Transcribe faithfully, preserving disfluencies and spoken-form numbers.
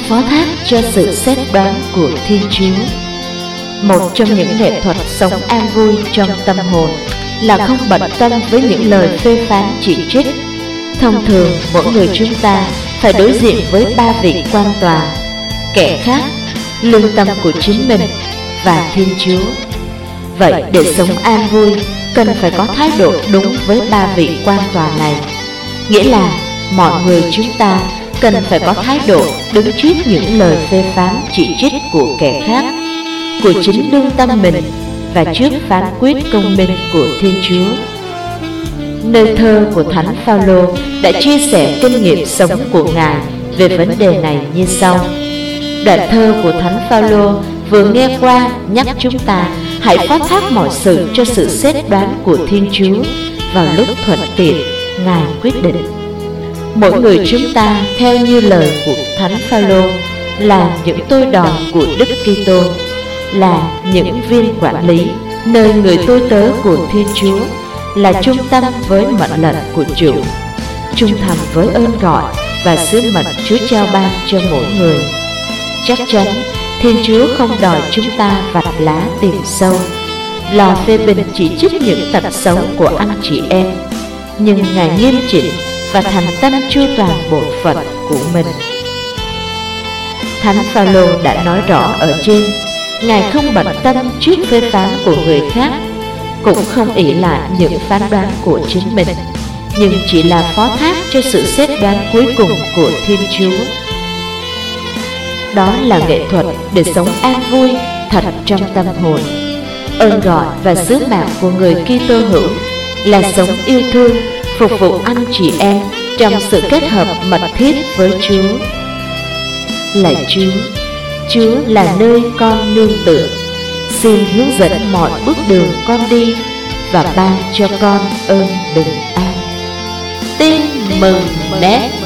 phó thác cho sự xét đoán của Thiên Chúa. Một trong những nghệ thuật sống an vui trong tâm hồn là không bận tâm với những lời phê phán chỉ trích. Thông thường mỗi người chúng ta phải đối diện với ba vị quan tòa: kẻ khác, lương tâm của chính mình và Thiên Chúa. Vậy để sống an vui, cần phải có thái độ đúng với ba vị quan tòa này. Nghĩa là mọi người chúng ta cần phải có thái độ đứng trước những lời phê phán chỉ trích của kẻ khác, của chính lương tâm mình và trước phán quyết công minh của Thiên Chúa. Nơi thơ của Thánh Phaolô đã chia sẻ kinh nghiệm sống của Ngài về vấn đề này như sau. Đoạn thơ của Thánh Phaolô vừa nghe qua nhắc chúng ta hãy phó thác mọi sự cho sự xét đoán của Thiên Chúa vào lúc thuận tiện Ngài quyết định. Mỗi người chúng ta theo như lời của Thánh Phaolô là những tôi đòn của Đức Kitô, là những viên quản lý nơi người tôi tớ của Thiên Chúa, là trung tâm với mệnh lệnh của Chủ, trung thành với ơn gọi và sứ mệnh Chúa trao ban cho mỗi người. Chắc chắn Thiên Chúa không đòi chúng ta vạch lá tìm sâu, lò phê bình chỉ trích những tật xấu của anh chị em, nhưng Ngài nghiêm chỉnh và thành tâm chu toàn bổn phận của mình. Thánh Phaolô đã nói rõ ở trên, Ngài không bận tâm trước phê phán của người khác, cũng không ỷ lại những phán đoán của chính mình, nhưng chỉ là phó thác cho sự xét đoán cuối cùng của Thiên Chúa. Đó là nghệ thuật để sống an vui thật trong tâm hồn. Ơn gọi và sứ mạng của người Kitô hữu là sống yêu thương, phục vụ anh chị em trong sự kết hợp mật thiết với Chúa. Lạy Chúa, Chúa là nơi con nương tựa. Xin hướng dẫn mọi bước đường con đi và ban cho con ơn bình an. Tin mừng nét.